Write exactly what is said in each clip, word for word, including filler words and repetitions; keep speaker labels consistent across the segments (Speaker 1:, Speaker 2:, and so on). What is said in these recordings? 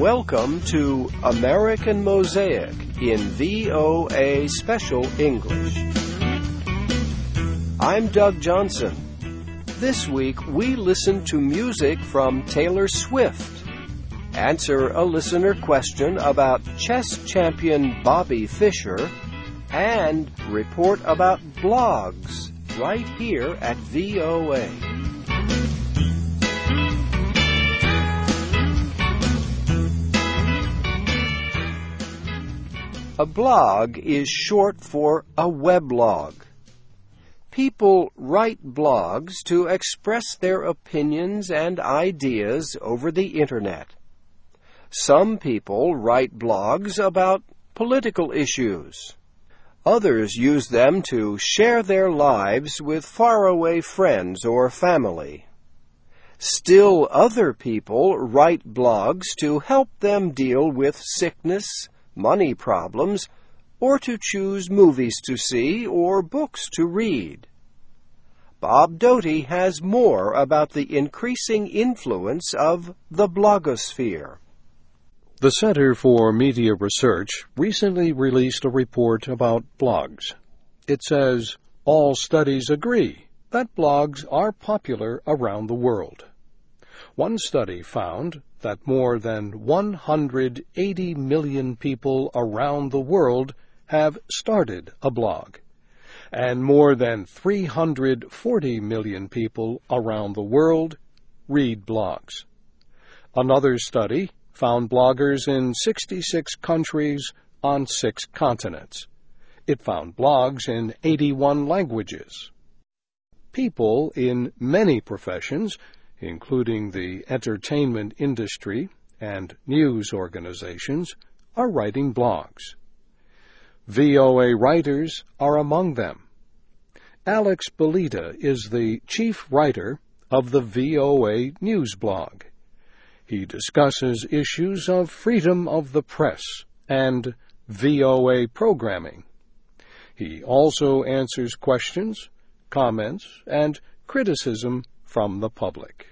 Speaker 1: Welcome to American Mosaic in V O A Special English. I'm Doug Johnson. This week we listen to music from Taylor Swift, answer a listener question about chess champion Bobby Fischer, and report about blogs right here at V O A. A blog is short for a weblog. People write blogs to express their opinions and ideas over the Internet. Some people write blogs about political issues. Others use them to share their lives with faraway friends or family. Still other people write blogs to help them deal with sickness, money problems, or to choose movies to see or books to read. Bob Doty has more about the increasing influence of the blogosphere.
Speaker 2: The Center for Media Research recently released a report about blogs. It says, all studies agree that blogs are popular around the world. One study found that more than one hundred eighty million people around the world have started a blog, and more than three hundred forty million people around the world read blogs. Another study found bloggers in sixty-six countries on six continents. It found blogs in eighty-one languages. People in many professions, including the entertainment industry and news organizations, are writing blogs. V O A writers are among them. Alex Belita is the chief writer of the V O A News blog. He discusses issues of freedom of the press and V O A programming. He also answers questions, comments, and criticism from the public.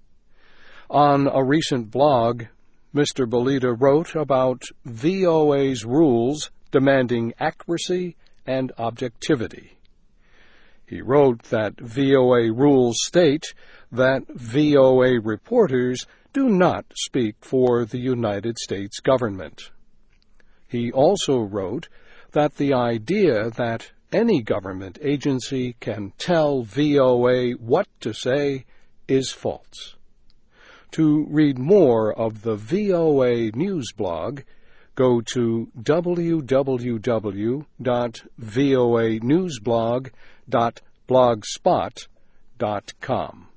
Speaker 2: On a recent blog, Mister Belita wrote about V O A's rules demanding accuracy and objectivity. He wrote that V O A rules state that V O A reporters do not speak for the United States government. He also wrote that the idea that any government agency can tell V O A what to say is false. To read more of the V O A News blog, go to w w w dot v o a newsblog dot blogspot dot com.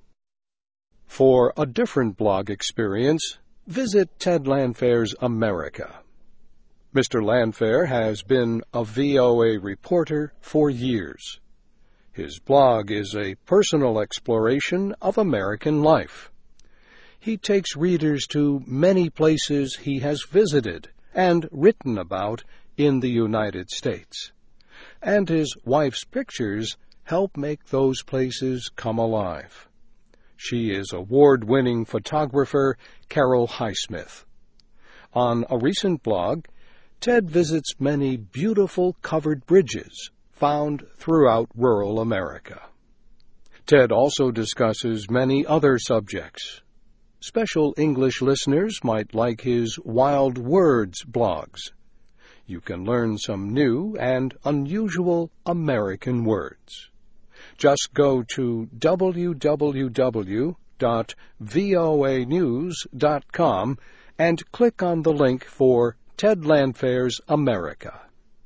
Speaker 2: For a different blog experience, visit Ted Landfair's America. Mister Landfair has been a V O A reporter for years. His blog is a personal exploration of American life. He takes readers to many places he has visited and written about in the United States, and his wife's pictures help make those places come alive. She is award-winning photographer Carol Highsmith. On a recent blog, Ted visits many beautiful covered bridges found throughout rural America. Ted also discusses many other subjects. Special English listeners might like his Wild Words blogs. You can learn some new and unusual American words. Just go to w w w dot v o a news dot com and click on the link for Ted Landfair's America.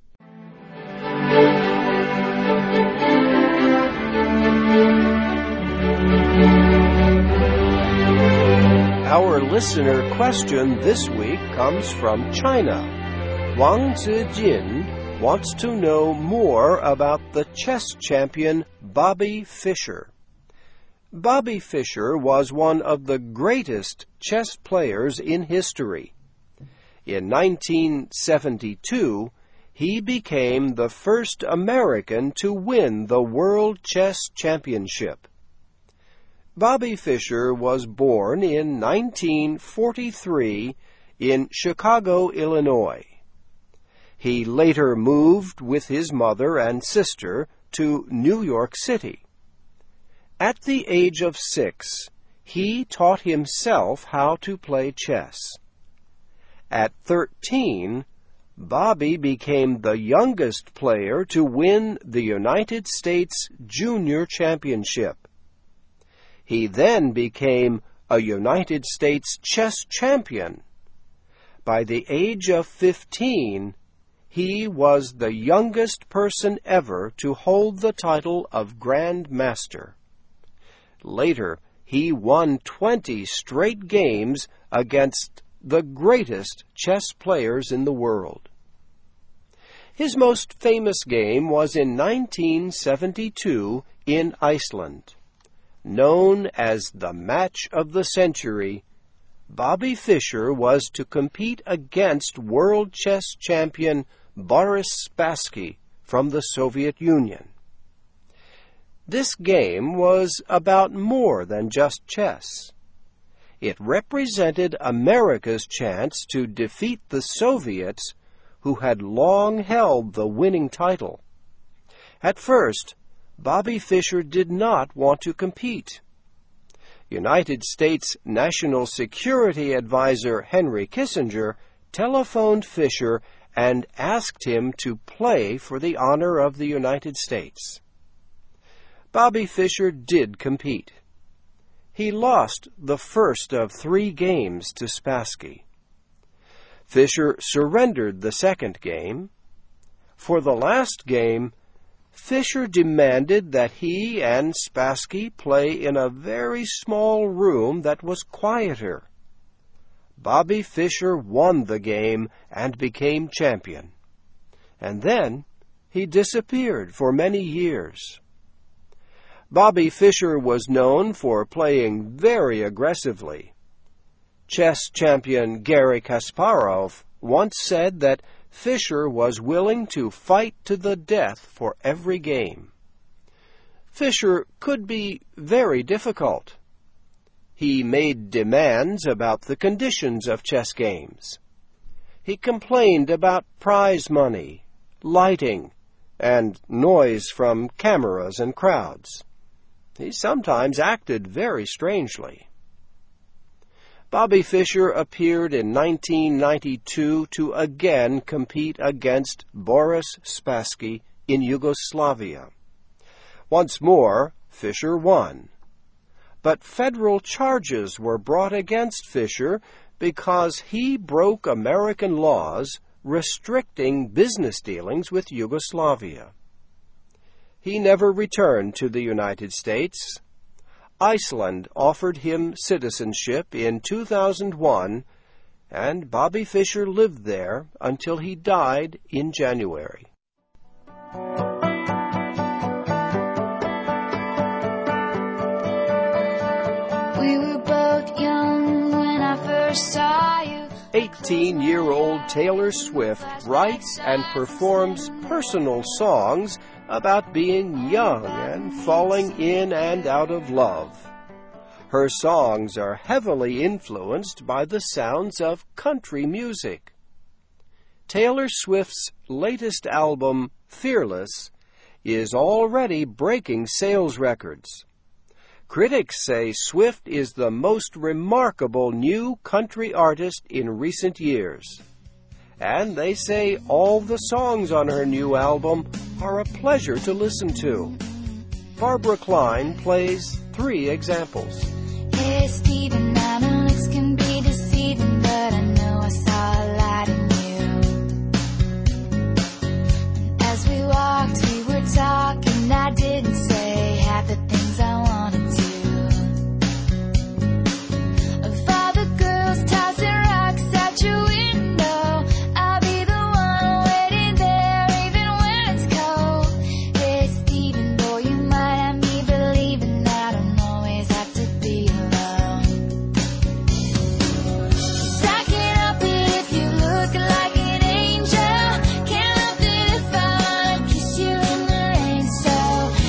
Speaker 1: Our listener question this week comes from China. Wang Zijin wants to know more about the chess champion Bobby Fischer. Bobby Fischer was one of the greatest chess players in history. In nineteen seventy-two, he became the first American to win the World Chess Championship. Bobby Fischer was born in nineteen forty-three in Chicago, Illinois. He later moved with his mother and sister to New York City. At the age of six, he taught himself how to play chess. At thirteen, Bobby became the youngest player to win the United States Junior Championship. He then became a United States chess champion. By the age of fifteen, he was the youngest person ever to hold the title of Grand Master. Later, he won twenty straight games against the greatest chess players in the world. His most famous game was in nineteen seventy-two in Iceland. Known as the match of the century, Bobby Fischer was to compete against world chess champion Boris Spassky from the Soviet Union. This game was about more than just chess. It represented America's chance to defeat the Soviets, who had long held the winning title. At first, Bobby Fischer did not want to compete. United States National Security Advisor Henry Kissinger telephoned Fischer and asked him to play for the honor of the United States. Bobby Fischer did compete. He lost the first of three games to Spassky. Fischer surrendered the second game. For the last game, Fischer demanded that he and Spassky play in a very small room that was quieter. Bobby Fischer won the game and became champion. And then he disappeared for many years. Bobby Fischer was known for playing very aggressively. Chess champion Garry Kasparov once said that Fischer was willing to fight to the death for every game. Fischer could be very difficult. He made demands about the conditions of chess games. He complained about prize money, lighting, and noise from cameras and crowds. He sometimes acted very strangely. Bobby Fischer appeared in nineteen ninety-two to again compete against Boris Spassky in Yugoslavia. Once more, Fischer won. But federal charges were brought against Fischer because he broke American laws restricting business dealings with Yugoslavia. He never returned to the United States. Iceland offered him citizenship in two thousand one, and Bobby Fischer lived there until he died in January.
Speaker 3: We were both young when I first saw you.
Speaker 1: eighteen-year-old Taylor Swift writes and performs personal songs about being young and falling in and out of love. Her songs are heavily influenced by the sounds of country music. Taylor Swift's latest album, Fearless, is already breaking sales records. Critics say Swift is the most remarkable new country artist in recent years. And they say all the songs on her new album are a pleasure to listen to. Barbara Klein plays three examples.
Speaker 3: Hey, Stephen, I know looks can be deceiving, but I know I saw a light in you. And as we walked, we were talking, I didn't say half the things I wanted to. Of all the girls tossing rocks at your window, I'll be the one waiting there even when it's cold. Hey, Stephen, boy, you might have me believing I don't always have to be alone. 'Cause I can't help it if you look like an angel. Can't help it if I wanna kiss you in the rain. So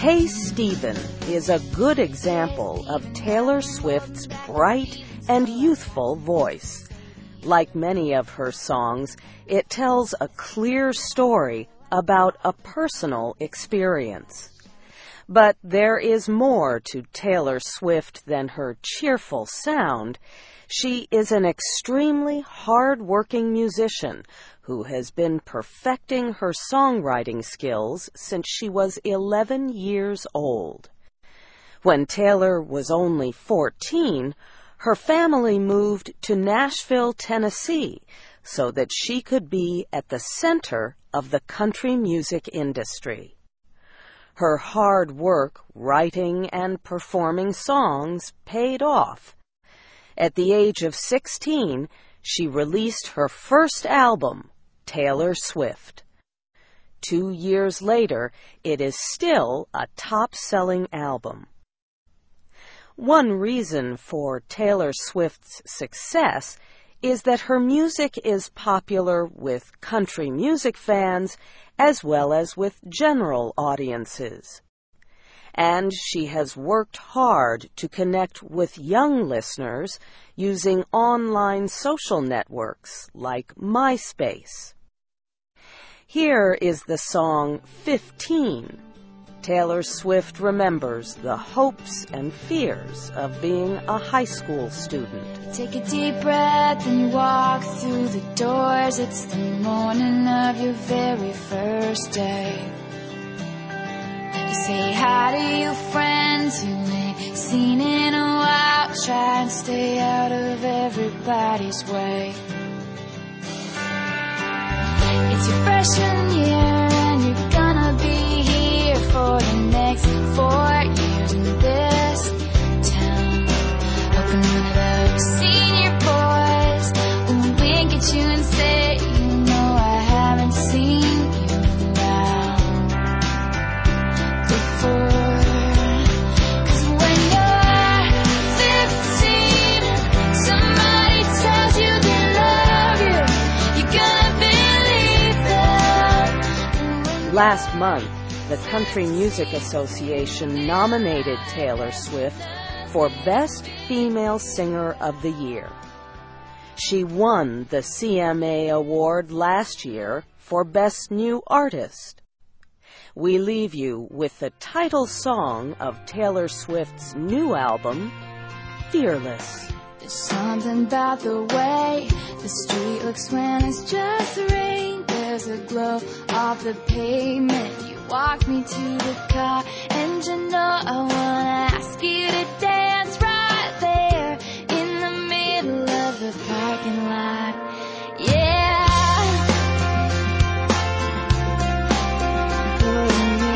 Speaker 4: Hey Stephen is a good example of Taylor Swift's bright and youthful voice. Like many of her songs, it tells a clear story about a personal experience. But there is more to Taylor Swift than her cheerful sound. She is an extremely hard-working musician who has been perfecting her songwriting skills since she was eleven years old. When Taylor was only fourteen, her family moved to Nashville, Tennessee, so that she could be at the center of the country music industry. Her hard work writing and performing songs paid off. At the age of sixteen, she released her first album, Taylor Swift. Two years later, it is still a top-selling album. One reason for Taylor Swift's success is that her music is popular with country music fans as well as with general audiences. And she has worked hard to connect with young listeners using online social networks like MySpace. Here is the song fifteen. Taylor Swift remembers the hopes and fears of being a high school student.
Speaker 3: Take a deep breath and you walk through the doors. It's the morning of your very first day. You say hi to your friends you ain't seen in a while. Try and stay out of everybody's way. It's your freshman year and you're gonna be here for the next four years in this town. Hoping one of those senior boys will wink at you and say, you know I haven't seen you around before. 'Cause when you're fifteen, somebody tells you they love you, you're gonna believe them.
Speaker 4: Last month, the Country Music Association nominated Taylor Swift for Best Female Singer of the Year. She won the C M A Award last year for Best New Artist. We leave you with the title song of Taylor Swift's new album, Fearless.
Speaker 3: There's something about the way the street looks when it's just rain. There's a glow off the pavement. You walk me to the car, and you know I wanna ask you to dance right there in the middle of the parking lot. Yeah. Oh,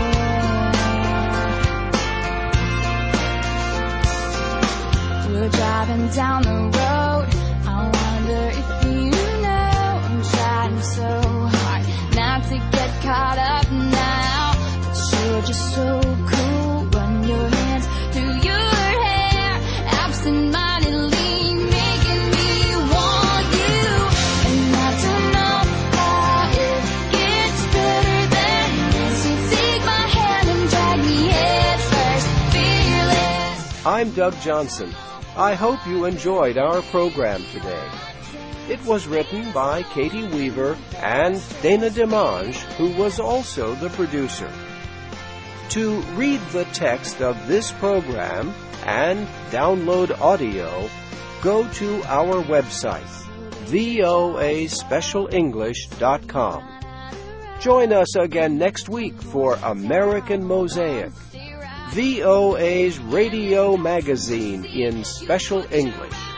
Speaker 3: yeah. We're driving down the road. I wonder if you know I'm trying so hard not to get caught up now. But you're just so cool. Run your hands through your hair, absent-mindedly making me want you. And I don't know how it gets better than this. You take my hand and drag me head first, fearless.
Speaker 1: I'm Doug Johnson. I hope you enjoyed our program today. It was written by Katie Weaver and Dana DeMange, who was also the producer. To read the text of this program and download audio, go to our website, V O A special english dot com. Join us again next week for American Mosaic, V O A's radio magazine in special English.